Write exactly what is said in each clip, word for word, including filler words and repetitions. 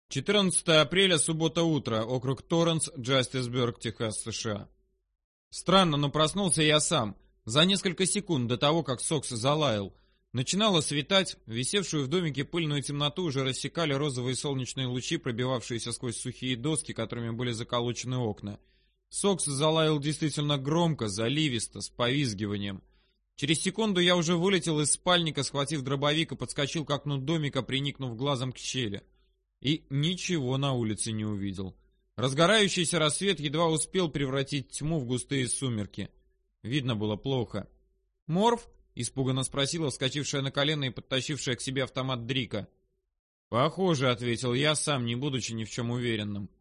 четырнадцатое апреля, суббота, утро, округ Торренс, Джастисберг, Техас, США. Странно, но проснулся я сам, за несколько секунд до того, как Сокс залаял. Начинало светать, висевшую в домике пыльную темноту уже рассекали розовые солнечные лучи, пробивавшиеся сквозь сухие доски, которыми были заколочены окна. Сокс залаял действительно громко, заливисто, с повизгиванием. Через секунду я уже вылетел из спальника, схватив дробовик и подскочил к окну домика, приникнув глазом к щели. И ничего на улице не увидел. Разгорающийся рассвет едва успел превратить тьму в густые сумерки. Видно было плохо. «Морф?» — испуганно спросила вскочившая на колено и подтащившая к себе автомат Дрика. «Похоже», — ответил я, сам не будучи ни в чем уверенным.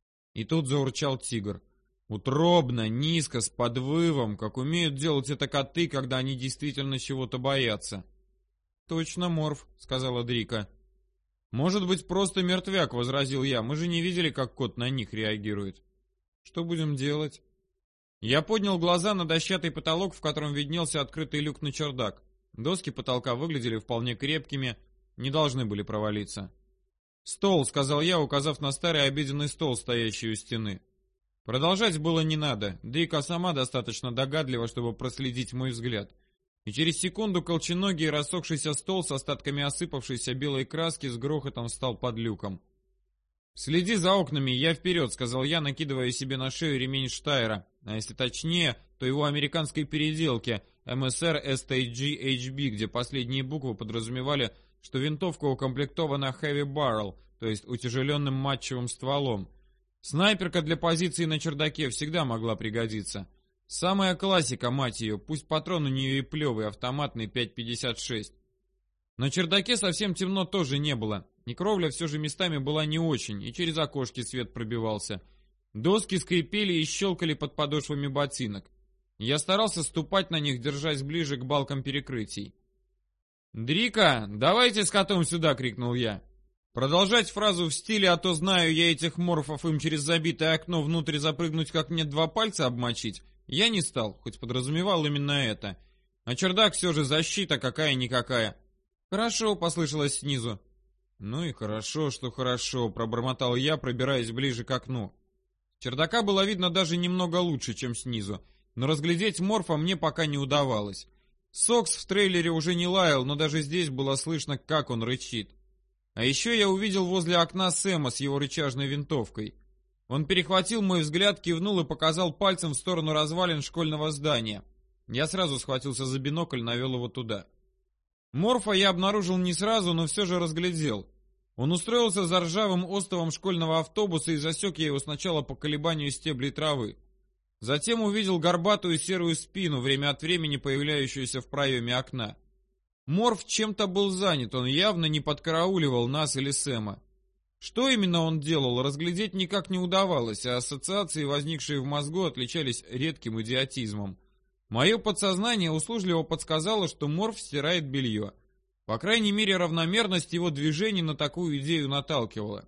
И тут заурчал тигр. Утробно, низко, с подвывом, как умеют делать это коты, когда они действительно чего-то боятся. «Точно, Морф», — сказала Дрика. «Может быть, просто мертвяк», — возразил я. «Мы же не видели, как кот на них реагирует». «Что будем делать?» Я поднял глаза на дощатый потолок, в котором виднелся открытый люк на чердак. Доски потолка выглядели вполне крепкими, не должны были провалиться. «Стол», — сказал я, указав на старый обеденный стол, стоящий у стены. Продолжать было не надо, Дрика сама достаточно догадлива, чтобы проследить мой взгляд. И через секунду колченогий рассохшийся стол с остатками осыпавшейся белой краски с грохотом встал под люком. «Следи за окнами, я вперед», — сказал я, накидывая себе на шею ремень Штайра, а если точнее, то его американской переделки эм эс эр эс ти джи эйч би, где последние буквы подразумевали, что винтовка укомплектована heavy barrel, то есть утяжеленным матчевым стволом. Снайперка для позиции на чердаке всегда могла пригодиться. Самая классика, мать ее, пусть патрон у нее и плевый, автоматный пять пятьдесят шесть. На чердаке совсем темно тоже не было, и кровля все же местами была не очень, и через окошки свет пробивался. Доски скрипели и щелкали под подошвами ботинок. Я старался ступать на них, держась ближе к балкам перекрытий. «Дрика, давайте с котом сюда!» — крикнул я. Продолжать фразу в стиле «а то знаю я этих морфов, им через забитое окно внутрь запрыгнуть, как мне два пальца обмочить» я не стал, хоть подразумевал именно это. А чердак все же защита какая-никакая. «Хорошо», — послышалось снизу. «Ну и хорошо, что хорошо», — пробормотал я, пробираясь ближе к окну. Чердака было видно даже немного лучше, чем снизу, но разглядеть морфа мне пока не удавалось. Сокс в трейлере уже не лаял, но даже здесь было слышно, как он рычит. А еще я увидел возле окна Сэма с его рычажной винтовкой. Он перехватил мой взгляд, кивнул и показал пальцем в сторону развалин школьного здания. Я сразу схватился за бинокль, навел его туда. Морфа я обнаружил не сразу, но все же разглядел. Он устроился за ржавым остовом школьного автобуса и засек я его сначала по колебанию стеблей травы. Затем увидел горбатую серую спину, время от времени появляющуюся в проеме окна. Морф чем-то был занят, он явно не подкарауливал нас или Сэма. Что именно он делал, разглядеть никак не удавалось, а ассоциации, возникшие в мозгу, отличались редким идиотизмом. Мое подсознание услужливо подсказало, что Морф стирает белье. По крайней мере, равномерность его движений на такую идею наталкивала.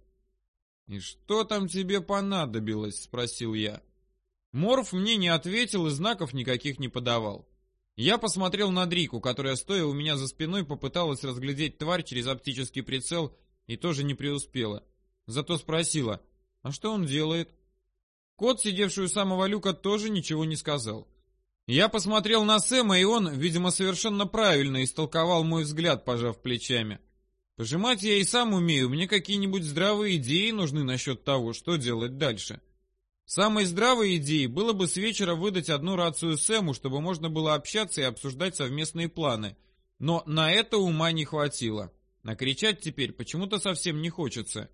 «И что там тебе понадобилось?» — спросил я. Морф мне не ответил и знаков никаких не подавал. Я посмотрел на Дрику, которая, стоя у меня за спиной, попыталась разглядеть тварь через оптический прицел и тоже не преуспела. Зато спросила: «А что он делает?» Кот, сидевший у самого люка, тоже ничего не сказал. Я посмотрел на Сэма, и он, видимо, совершенно правильно истолковал мой взгляд, пожав плечами. Пожимать я и сам умею, мне какие-нибудь здравые идеи нужны насчет того, что делать дальше. Самой здравой идеей было бы с вечера выдать одну рацию Сэму, чтобы можно было общаться и обсуждать совместные планы. Но на это ума не хватило. А кричать теперь почему-то совсем не хочется.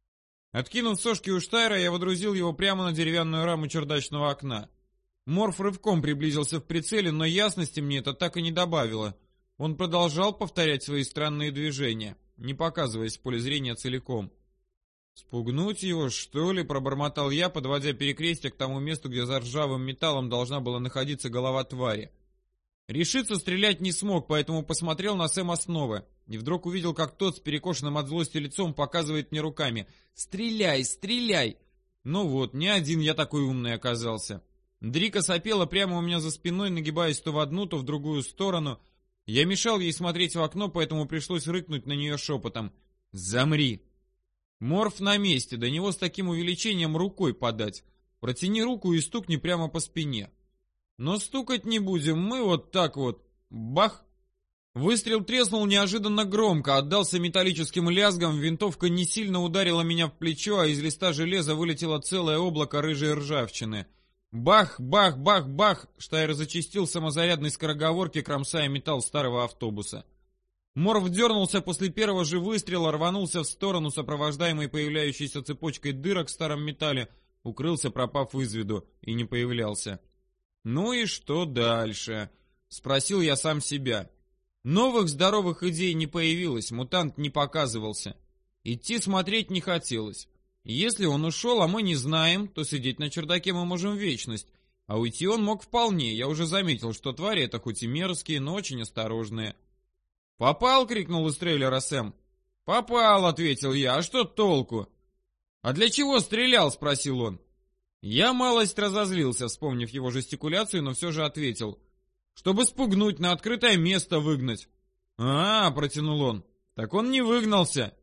Откинув сошки у Штайра, я водрузил его прямо на деревянную раму чердачного окна. Морф рывком приблизился в прицеле, но ясности мне это так и не добавило. Он продолжал повторять свои странные движения, не показываясь в поле зрения целиком. «Спугнуть его, что ли?» — пробормотал я, подводя перекрестие к тому месту, где за ржавым металлом должна была находиться голова твари. Решиться стрелять не смог, поэтому посмотрел на Сэма снова. И вдруг увидел, как тот с перекошенным от злости лицом показывает мне руками: «Стреляй, стреляй!» Ну вот, не один я такой умный оказался. Дрика сопела прямо у меня за спиной, нагибаясь то в одну, то в другую сторону. Я мешал ей смотреть в окно, поэтому пришлось рыкнуть на нее шепотом: «Замри!» Морф на месте, до него с таким увеличением рукой подать. Протяни руку и стукни прямо по спине. Но стукать не будем, мы вот так вот. Бах! Выстрел треснул неожиданно громко, отдался металлическим лязгом, винтовка не сильно ударила меня в плечо, а из листа железа вылетело целое облако рыжей ржавчины. Бах, бах, бах, бах! Штайр зачастил самозарядной скороговорки, кромсая металл старого автобуса. Морф дернулся после первого же выстрела, рванулся в сторону, сопровождаемый появляющейся цепочкой дырок в старом металле, укрылся, пропав из виду, и не появлялся. «Ну и что дальше?» — спросил я сам себя. Новых здоровых идей не появилось, мутант не показывался. Идти смотреть не хотелось. Если он ушел, а мы не знаем, то сидеть на чердаке мы можем вечность. А уйти он мог вполне, я уже заметил, что твари это хоть и мерзкие, но очень осторожные. «Попал!» — крикнул из трейлера Сэм. «Попал!» — ответил я. «А что толку?» «А для чего стрелял?» — спросил он. Я малость разозлился, вспомнив его жестикуляцию, но все же ответил. «Чтобы спугнуть, на открытое место выгнать». «А, — протянул он, — так он не выгнался».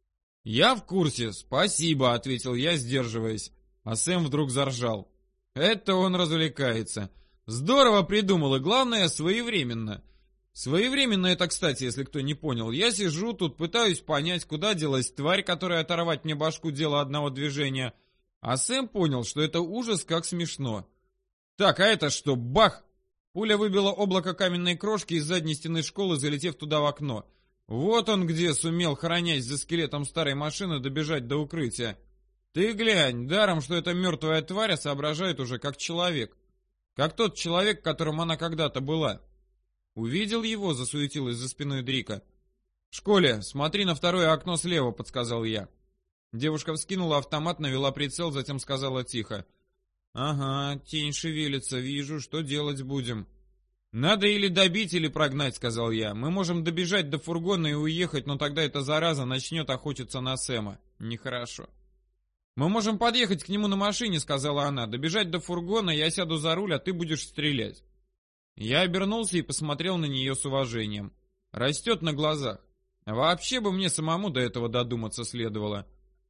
«Я в курсе, спасибо», — ответил я, сдерживаясь. А Сэм вдруг заржал. «Это он развлекается. Здорово придумал, и главное, своевременно». Своевременно это, кстати, если кто не понял. Я сижу тут, пытаюсь понять, куда делась тварь, которая оторвать мне башку дело одного движения. А Сэм понял, что это ужас как смешно. «Так, а это что, бах!» Пуля выбила облако каменной крошки из задней стены школы, залетев туда в окно. Вот он где сумел, хоронясь за скелетом старой машины, добежать до укрытия. Ты глянь, даром, что эта мертвая тварь соображает уже как человек. Как тот человек, которым она когда-то была. «Увидел его?» — засуетилась за спиной Дрика. «В школе, смотри на второе окно слева», — подсказал я. Девушка вскинула автомат, навела прицел, затем сказала тихо. «Ага, тень шевелится, вижу, что делать будем?» «Надо или добить, или прогнать», — сказал я. «Мы можем добежать до фургона и уехать, но тогда эта зараза начнет охотиться на Сэма. Нехорошо». «Мы можем подъехать к нему на машине», — сказала она. «Добежать до фургона, я сяду за руль, а ты будешь стрелять». Я обернулся и посмотрел на нее с уважением. Растет на глазах. Вообще бы мне самому до этого додуматься следовало.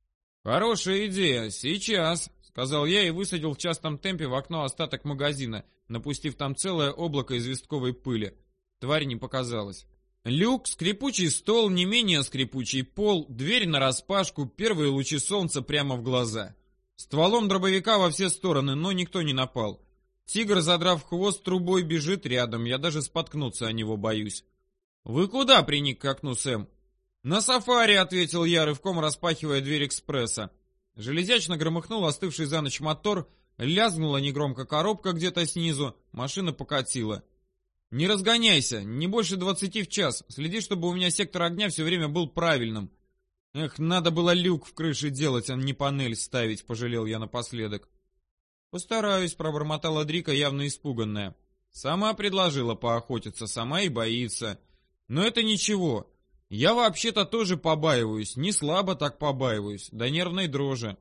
«Хорошая идея, сейчас», — сказал я и высадил в частом темпе в окно остаток магазина, напустив там целое облако известковой пыли. Тварь не показалась. Люк, скрипучий стол, не менее скрипучий пол, дверь нараспашку, первые лучи солнца прямо в глаза. Стволом дробовика во все стороны, но никто не напал. Тигр, задрав хвост, трубой бежит рядом, я даже споткнуться о него боюсь. «Вы куда?» — приник к окну Сэм. «На сафари», — ответил я, рывком распахивая дверь экспресса. Железячно громыхнул остывший за ночь мотор, лязгнула негромко коробка где-то снизу, машина покатила. «Не разгоняйся, не больше двадцати в час, следи, чтобы у меня сектор огня все время был правильным». «Эх, надо было люк в крыше делать, а не панель ставить», — пожалел я напоследок. «Постараюсь», — пробормотала Дрика, явно испуганная. «Сама предложила поохотиться, сама и боится. Но это ничего. Я вообще-то тоже побаиваюсь, не слабо так побаиваюсь, до нервной дрожи».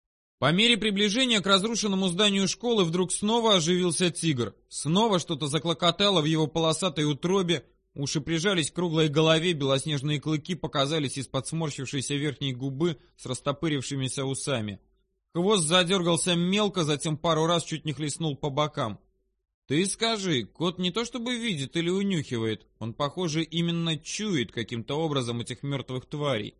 По мере приближения к разрушенному зданию школы вдруг снова оживился тигр. Снова что-то заклокотало в его полосатой утробе, уши прижались к круглой голове, белоснежные клыки показались из-под сморщившейся верхней губы с растопырившимися усами. Хвост задергался мелко, затем пару раз чуть не хлестнул по бокам. Ты скажи, кот не то чтобы видит или унюхивает, он, похоже, именно чует каким-то образом этих мертвых тварей.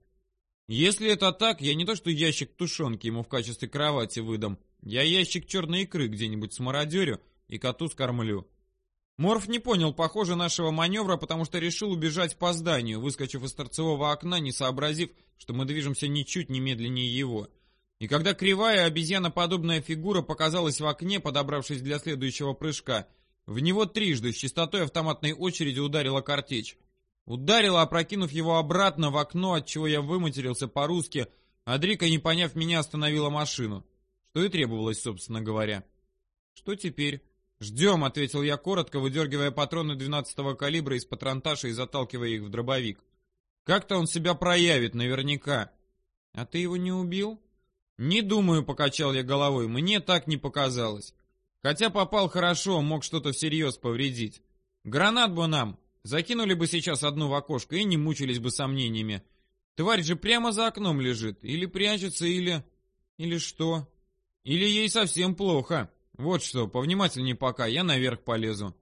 Если это так, я не то что ящик тушенки ему в качестве кровати выдам, я ящик черной икры где-нибудь смародерю и коту скормлю. Морф не понял, похоже, нашего маневра, потому что решил убежать по зданию, выскочив из торцевого окна, не сообразив, что мы движемся ничуть не медленнее его. И когда кривая обезьяноподобная фигура показалась в окне, подобравшись для следующего прыжка, в него трижды с частотой автоматной очереди ударила картечь. Ударила, опрокинув его обратно в окно, отчего я выматерился по-русски, а Дрика, не поняв меня, остановила машину. Что и требовалось, собственно говоря. «Что теперь?» «Ждем», — ответил я коротко, выдергивая патроны двенадцатого калибра из патронташа и заталкивая их в дробовик. «Как-то он себя проявит, наверняка». «А ты его не убил?» «Не думаю», — покачал я головой, — «мне так не показалось. Хотя попал хорошо, мог что-то всерьез повредить. Гранат бы нам, закинули бы сейчас одну в окошко и не мучились бы сомнениями. Тварь же прямо за окном лежит. Или прячется, или... Или что? Или ей совсем плохо. Вот что, повнимательнее пока, я наверх полезу.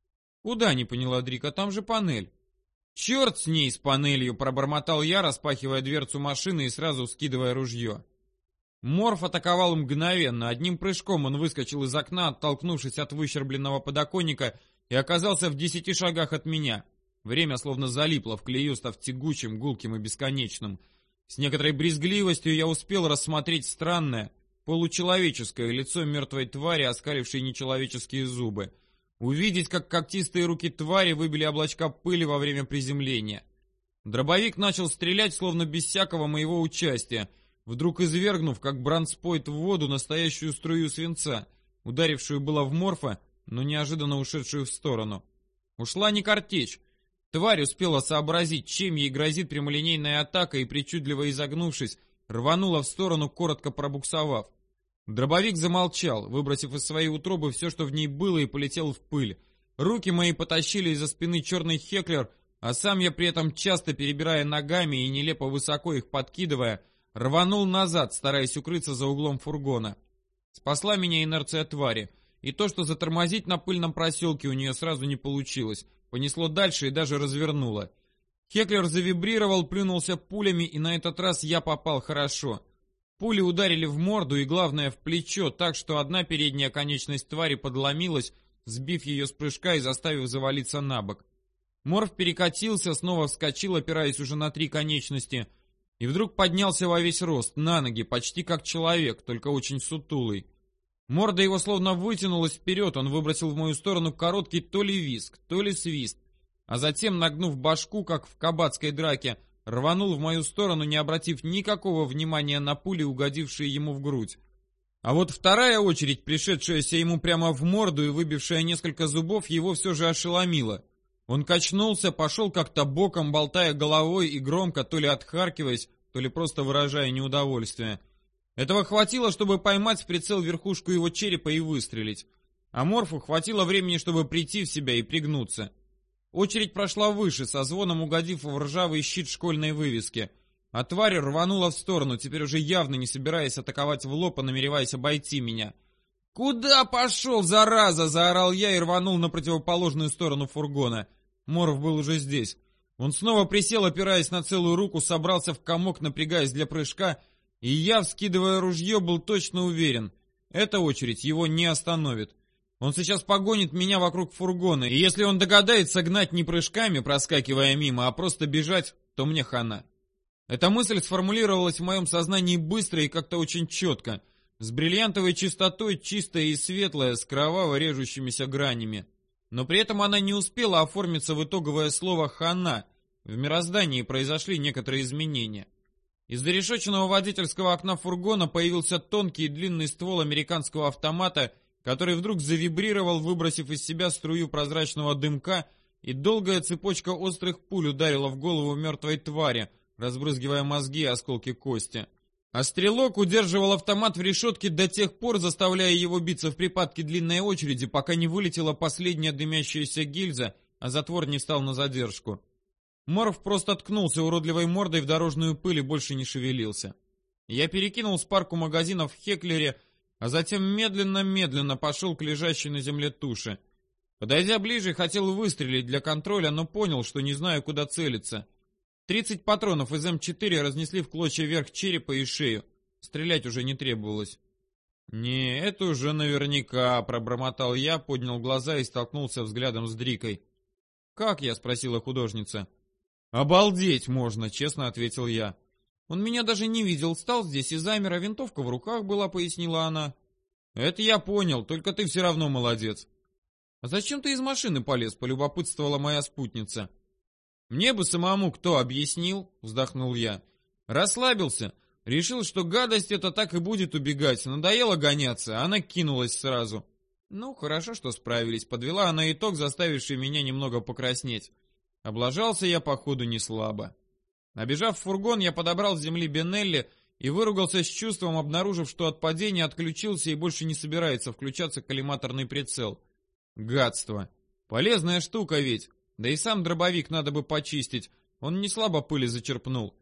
Куда, не поняла Дрика, там же панель. Черт с ней, с панелью, пробормотал я, распахивая дверцу машины и сразу скидывая ружье. Морф атаковал мгновенно. Одним прыжком он выскочил из окна, оттолкнувшись от выщербленного подоконника, и оказался в десяти шагах от меня. Время словно залипло в клею, став тягучим, гулким и бесконечным. С некоторой брезгливостью я успел рассмотреть странное, получеловеческое лицо мертвой твари, оскалившей нечеловеческие зубы. Увидеть, как когтистые руки твари выбили облачка пыли во время приземления. Дробовик начал стрелять, словно без всякого моего участия, вдруг извергнув, как бронспойт в воду, настоящую струю свинца, ударившую было в морфа, но неожиданно ушедшую в сторону. Ушла не картечь. Тварь успела сообразить, чем ей грозит прямолинейная атака, и, причудливо изогнувшись, рванула в сторону, коротко пробуксовав. Дробовик замолчал, выбросив из своей утробы все, что в ней было, и полетел в пыль. Руки мои потащили из-за спины черный Хеклер, а сам я при этом, часто перебирая ногами и нелепо высоко их подкидывая, рванул назад, стараясь укрыться за углом фургона. Спасла меня инерция твари, и то, что затормозить на пыльном проселке у нее сразу не получилось, понесло дальше и даже развернуло. Хеклер завибрировал, плюнулся пулями, и на этот раз я попал хорошо. Пули ударили в морду и, главное, в плечо, так что одна передняя конечность твари подломилась, сбив ее с прыжка и заставив завалиться на бок. Морф перекатился, снова вскочил, опираясь уже на три конечности, и вдруг поднялся во весь рост, на ноги, почти как человек, только очень сутулый. Морда его словно вытянулась вперед, он выбросил в мою сторону короткий то ли визг, то ли свист, а затем, нагнув башку, как в кабацкой драке, рванул в мою сторону, не обратив никакого внимания на пули, угодившие ему в грудь. А вот вторая очередь, пришедшаяся ему прямо в морду и выбившая несколько зубов, его все же ошеломила. Он качнулся, пошел как-то боком, болтая головой и громко, то ли отхаркиваясь, то ли просто выражая неудовольствие. Этого хватило, чтобы поймать в прицел верхушку его черепа и выстрелить. А Морфу хватило времени, чтобы прийти в себя и пригнуться. Очередь прошла выше, со звоном угодив в ржавый щит школьной вывески. А тварь рванула в сторону, теперь уже явно не собираясь атаковать в лоб, а намереваясь обойти меня. «Куда пошел, зараза?» — заорал я и рванул на противоположную сторону фургона. Морф был уже здесь. Он снова присел, опираясь на целую руку, собрался в комок, напрягаясь для прыжка, и я, вскидывая ружье, был точно уверен. Эта очередь его не остановит. Он сейчас погонит меня вокруг фургона, и если он догадается гнать не прыжками, проскакивая мимо, а просто бежать, то мне хана. Эта мысль сформулировалась в моем сознании быстро и как-то очень четко, с бриллиантовой чистотой, чистая и светлая, с кроваво режущимися гранями. Но при этом она не успела оформиться в итоговое слово «хана». В мироздании произошли некоторые изменения. Из зарешеченного водительского окна фургона появился тонкий и длинный ствол американского автомата, который вдруг завибрировал, выбросив из себя струю прозрачного дымка, и долгая цепочка острых пуль ударила в голову мертвой твари, разбрызгивая мозги и осколки кости. А стрелок удерживал автомат в решетке до тех пор, заставляя его биться в припадке длинной очереди, пока не вылетела последняя дымящаяся гильза, а затвор не встал на задержку. Морф просто ткнулся уродливой мордой в дорожную пыль и больше не шевелился. Я перекинул с парку магазинов в Хеклере, а затем медленно-медленно пошел к лежащей на земле туше. Подойдя ближе, хотел выстрелить для контроля, но понял, что не знаю, куда целиться. Тридцать патронов из эм четыре разнесли в клочья верх черепа и шею. Стрелять уже не требовалось. «Не, это уже наверняка», — пробормотал я, поднял глаза и столкнулся взглядом с Дрикой. «Как я?» — спросила художница. «Обалдеть можно», — честно ответил я. «Он меня даже не видел, стал здесь и замер, а винтовка в руках была», — пояснила она. «Это я понял, только ты все равно молодец». «А зачем ты из машины полез?» — полюбопытствовала моя спутница. «Мне бы самому кто объяснил?» — вздохнул я. «Расслабился, решил, что гадость эта так и будет убегать, надоело гоняться, она кинулась сразу». «Ну, хорошо, что справились», — подвела она итог, заставивший меня немного покраснеть. Облажался я, походу, не слабо. Обежав фургон, я подобрал с земли Бенелли и выругался с чувством, обнаружив, что от падения отключился и больше не собирается включаться коллиматорный прицел. Гадство. Полезная штука ведь. Да и сам дробовик надо бы почистить, он не слабо пыли зачерпнул.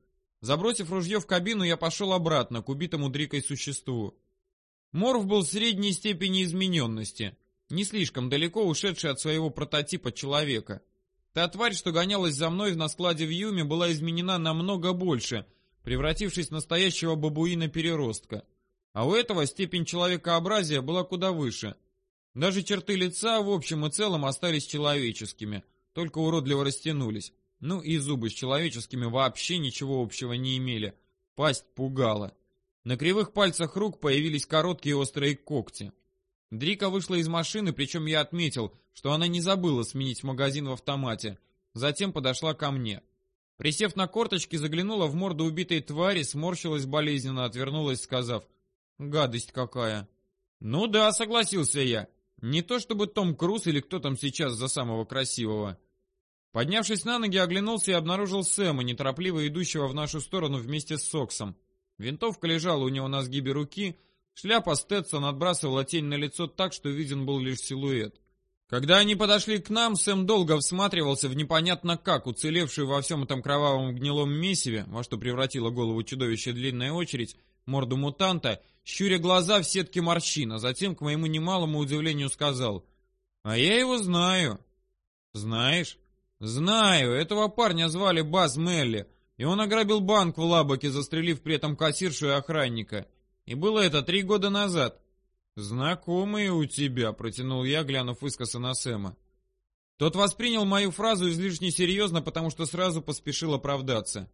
Забросив ружье в кабину, я пошел обратно к убитому Дрикой существу. Морф был средней степени измененности, не слишком далеко ушедший от своего прототипа человека. Та тварь, что гонялась за мной на складе в Юме, была изменена намного больше, превратившись в настоящего бабуина-переростка. А у этого степень человекообразия была куда выше. Даже черты лица в общем и целом остались человеческими, только уродливо растянулись. Ну и зубы с человеческими вообще ничего общего не имели. Пасть пугала. На кривых пальцах рук появились короткие острые когти. Дрика вышла из машины, причем я отметил, что она не забыла сменить магазин в автомате. Затем подошла ко мне. Присев на корточки, заглянула в морду убитой твари, сморщилась болезненно, отвернулась, сказав: «Гадость какая!» «Ну да», — согласился я. «Не то чтобы Том Круз или кто там сейчас за самого красивого». Поднявшись на ноги, оглянулся и обнаружил Сэма, неторопливо идущего в нашу сторону вместе с Соксом. Винтовка лежала у него на сгибе руки, шляпа Сtetson отбрасывала тень на лицо так, что виден был лишь силуэт. Когда они подошли к нам, Сэм долго всматривался в непонятно как уцелевшую во всем этом кровавом гнилом месиве, во что превратила голову чудовища длинная очередь, морду мутанта, щуря глаза в сетке морщин, а затем, к моему немалому удивлению, сказал: «А я его знаю». «Знаешь?» «Знаю, этого парня звали Баз Мелли, и он ограбил банк в Лабаке, застрелив при этом кассиршу и охранника. И было это три года назад». «Знакомые у тебя», — протянул я, глянув искоса на Сэма. Тот воспринял мою фразу излишне серьезно, потому что сразу поспешил оправдаться.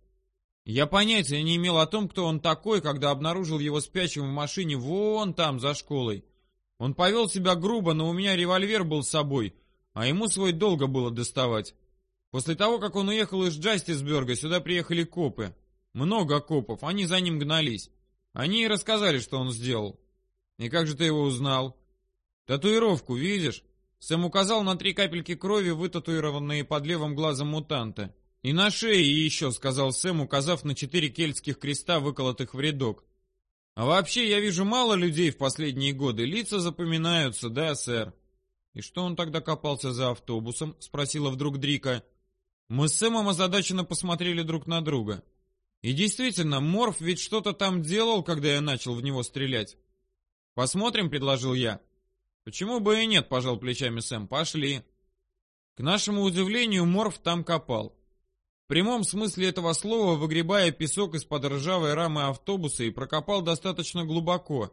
Я понятия не имел о том, кто он такой, когда обнаружил его спящим в машине вон там, за школой. Он повел себя грубо, но у меня револьвер был с собой, а ему свой долго было доставать. После того, как он уехал из Джастисберга, сюда приехали копы. Много копов, они за ним гнались. Они и рассказали, что он сделал. И как же ты его узнал? Татуировку видишь? Сэм указал на три капельки крови, вытатуированные под левым глазом мутанта. И на шее еще, сказал Сэм, указав на четыре кельтских креста, выколотых в рядок. А вообще, я вижу мало людей в последние годы, лица запоминаются, да, сэр? И что он тогда копался за автобусом? Спросила вдруг Дрика. Мы с Сэмом озадаченно посмотрели друг на друга. И действительно, Морф ведь что-то там делал, когда я начал в него стрелять. «Посмотрим», — предложил я. «Почему бы и нет», — пожал плечами Сэм. «Пошли». К нашему удивлению, Морф там копал. В прямом смысле этого слова, выгребая песок из-под ржавой рамы автобуса, и прокопал достаточно глубоко.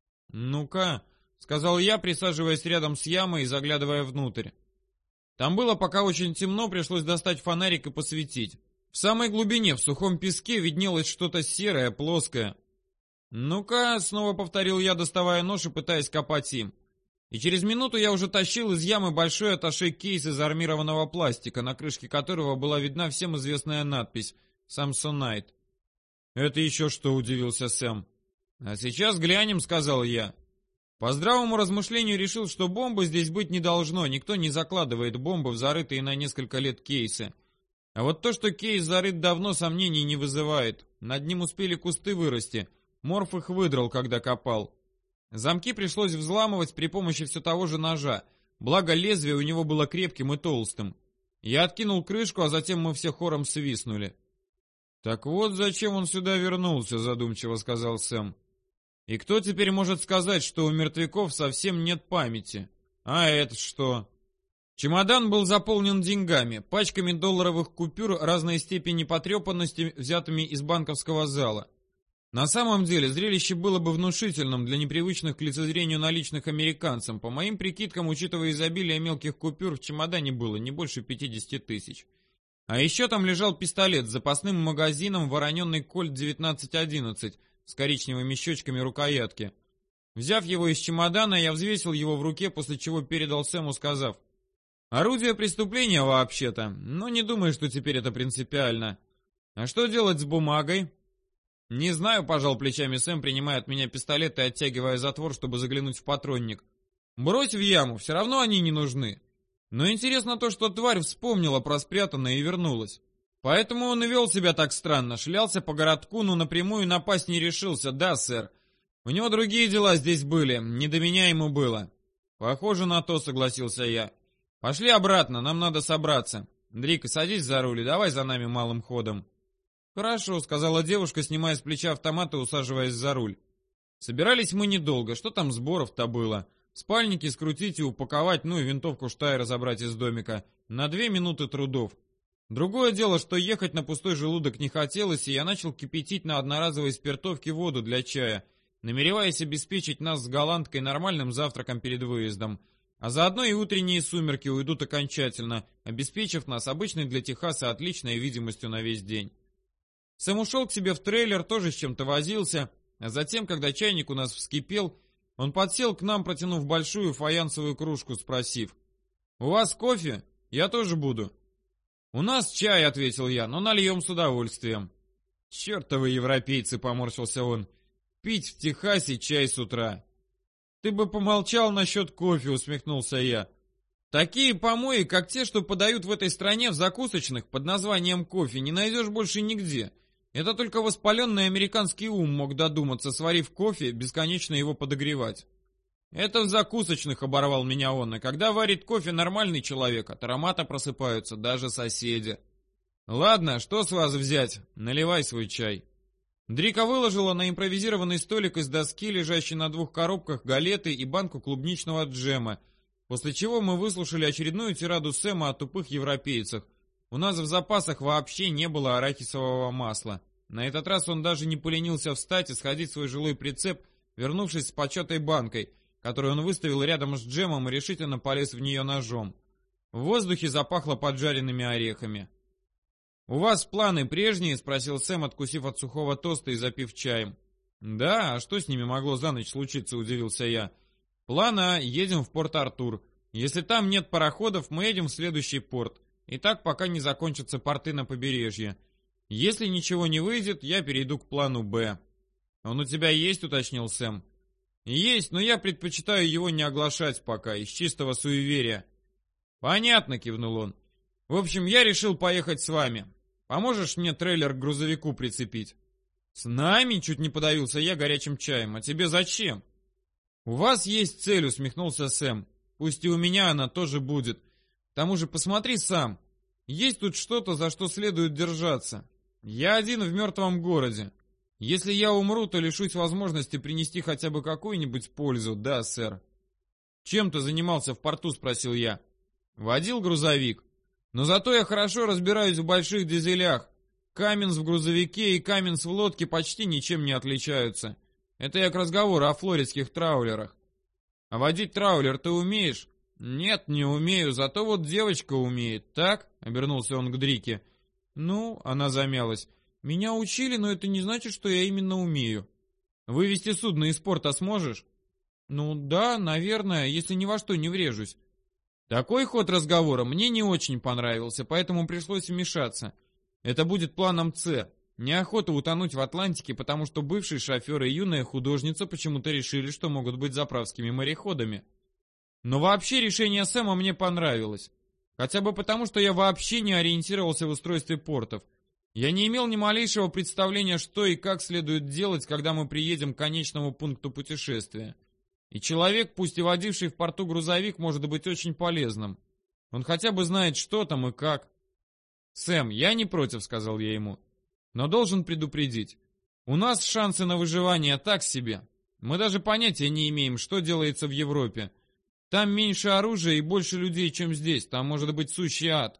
«Ну-ка», — сказал я, присаживаясь рядом с ямой и заглядывая внутрь. Там было пока очень темно, пришлось достать фонарик и посветить. В самой глубине, в сухом песке, виднелось что-то серое, плоское. «Ну-ка», — снова повторил я, доставая нож и пытаясь копать им. И через минуту я уже тащил из ямы большой атташе кейс из армированного пластика, на крышке которого была видна всем известная надпись «Самсонайт». «Это еще что?» — удивился Сэм. «А сейчас глянем», — сказал я. По здравому размышлению решил, что бомбы здесь быть не должно, никто не закладывает бомбы в зарытые на несколько лет кейсы. А вот то, что кейс зарыт давно, сомнений не вызывает. Над ним успели кусты вырасти, Морф их выдрал, когда копал. Замки пришлось взламывать при помощи все того же ножа, благо лезвие у него было крепким и толстым. Я откинул крышку, а затем мы все хором свистнули. «Так вот зачем он сюда вернулся», — задумчиво сказал Сэм. «И кто теперь может сказать, что у мертвяков совсем нет памяти? А это что?» Чемодан был заполнен деньгами, пачками долларовых купюр разной степени потрепанности, взятыми из банковского зала. На самом деле, зрелище было бы внушительным для непривычных к лицезрению наличных американцам. По моим прикидкам, учитывая изобилие мелких купюр, в чемодане было не больше пятидесяти тысяч. А еще там лежал пистолет с запасным магазином, вороненный кольт девятнадцать одиннадцать с коричневыми щечками рукоятки. Взяв его из чемодана, я взвесил его в руке, после чего передал Сэму, сказав: «Орудие преступления вообще-то, но не думаю, что теперь это принципиально. А что делать с бумагой?» «Не знаю», — пожал плечами Сэм, принимая от меня пистолет и оттягивая затвор, чтобы заглянуть в патронник. «Брось в яму, все равно они не нужны. Но интересно то, что тварь вспомнила про спрятанное и вернулась. Поэтому он и вел себя так странно, шлялся по городку, но напрямую напасть не решился, да, сэр. У него другие дела здесь были, не до меня ему было». «Похоже на то», — согласился я. «Пошли обратно, нам надо собраться. Дрика, садись за руль и давай за нами малым ходом». «Хорошо», — сказала девушка, снимая с плеча автомат и усаживаясь за руль. Собирались мы недолго, что там сборов-то было? Спальники скрутить и упаковать, ну и винтовку Штая разобрать из домика. На две минуты трудов. Другое дело, что ехать на пустой желудок не хотелось, и я начал кипятить на одноразовой спиртовке воду для чая, намереваясь обеспечить нас с голландкой нормальным завтраком перед выездом. А заодно и утренние сумерки уйдут окончательно, обеспечив нас обычной для Техаса отличной видимостью на весь день. Сэм ушел к себе в трейлер, тоже с чем-то возился, а затем, когда чайник у нас вскипел, он подсел к нам, протянув большую фаянсовую кружку, спросив: «У вас кофе? Я тоже буду». «У нас чай», — ответил я, — «но нальем с удовольствием». «Чертовы европейцы», — поморщился он, — «пить в Техасе чай с утра». «Ты бы помолчал насчет кофе», — усмехнулся я. «Такие помои, как те, что подают в этой стране в закусочных под названием кофе, не найдешь больше нигде. Это только воспаленный американский ум мог додуматься, сварив кофе, бесконечно его подогревать». «Это в закусочных», — оборвал меня он, — «и когда варит кофе нормальный человек, от аромата просыпаются даже соседи». «Ладно, что с вас взять? Наливай свой чай». Дрика выложила на импровизированный столик из доски, лежащий на двух коробках, галеты и банку клубничного джема, после чего мы выслушали очередную тираду Сэма о тупых европейцах. У нас в запасах вообще не было арахисового масла. На этот раз он даже не поленился встать и сходить в свой жилой прицеп, вернувшись с початой банкой, которую он выставил рядом с джемом и решительно полез в нее ножом. В воздухе запахло поджаренными орехами. «У вас планы прежние?» — спросил Сэм, откусив от сухого тоста и запив чаем. «Да, а что с ними могло за ночь случиться?» — удивился я. «План А, едем в Порт-Артур. Если там нет пароходов, мы едем в следующий порт. И так, пока не закончатся порты на побережье. Если ничего не выйдет, я перейду к плану Б». «Он у тебя есть?» — уточнил Сэм. «Есть, но я предпочитаю его не оглашать пока, из чистого суеверия». «Понятно», — кивнул он. «В общем, я решил поехать с вами. Поможешь мне трейлер к грузовику прицепить?» «С нами?» — чуть не подавился я горячим чаем. «А тебе зачем?» «У вас есть цель», — усмехнулся Сэм. «Пусть и у меня она тоже будет. К тому же посмотри сам. Есть тут что-то, за что следует держаться. Я один в мертвом городе. Если я умру, то лишусь возможности принести хотя бы какую-нибудь пользу, да, сэр?» «Чем ты занимался в порту?» — спросил я. «Водил грузовик. Но зато я хорошо разбираюсь в больших дизелях. Каменс в грузовике и Каменс в лодке почти ничем не отличаются. Это я к разговору о флоридских траулерах. А водить траулер ты умеешь?» «Нет, не умею, зато вот девочка умеет, так?» — обернулся он к Дрике. «Ну», — она замялась, — «меня учили, но это не значит, что я именно умею». «Вывести судно из порта сможешь?» «Ну да, наверное, если ни во что не врежусь». Такой ход разговора мне не очень понравился, поэтому пришлось вмешаться. Это будет планом С. Неохота утонуть в Атлантике, потому что бывший шофер и юная художница почему-то решили, что могут быть заправскими мореходами. Но вообще решение Сэма мне понравилось. Хотя бы потому, что я вообще не ориентировался в устройстве портов. Я не имел ни малейшего представления, что и как следует делать, когда мы приедем к конечному пункту путешествия. И человек, пусть и водивший в порту грузовик, может быть очень полезным. Он хотя бы знает, что там и как. «Сэм, я не против», — сказал я ему. «Но должен предупредить. У нас шансы на выживание так себе. Мы даже понятия не имеем, что делается в Европе. Там меньше оружия и больше людей, чем здесь. Там может быть сущий ад».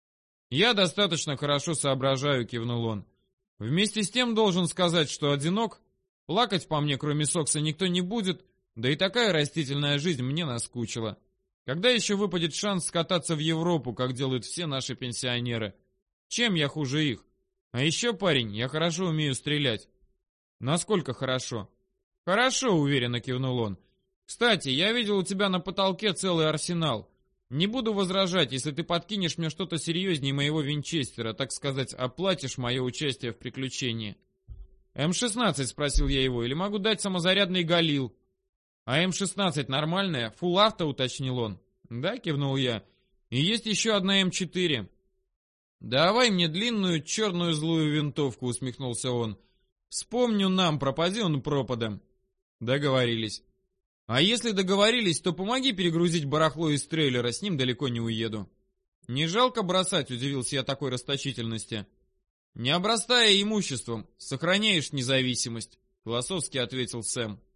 «Я достаточно хорошо соображаю», — кивнул он. «Вместе с тем должен сказать, что одинок. Плакать по мне, кроме Сокса, никто не будет. Да и такая растительная жизнь мне наскучила. Когда еще выпадет шанс скататься в Европу, как делают все наши пенсионеры? Чем я хуже их? А еще, парень, я хорошо умею стрелять». «Насколько хорошо?» «Хорошо», — уверенно кивнул он. «Кстати, я видел у тебя на потолке целый арсенал. Не буду возражать, если ты подкинешь мне что-то серьезнее моего винчестера, так сказать, оплатишь мое участие в приключении». «эм шестнадцать?» — спросил я его. «Или могу дать самозарядный Галил?» «А эм шестнадцать нормальная? Фулл авто?» — уточнил он. «Да», — кивнул я. «И есть еще одна эм четыре». «Давай мне длинную черную злую винтовку», — усмехнулся он. «Вспомню нам, пропади он пропадом». «Договорились». «А если договорились, то помоги перегрузить барахло из трейлера, с ним далеко не уеду». «Не жалко бросать?» — удивился я такой расточительности. Не обрастая имуществом, сохраняешь независимость, философски ответил Сэм.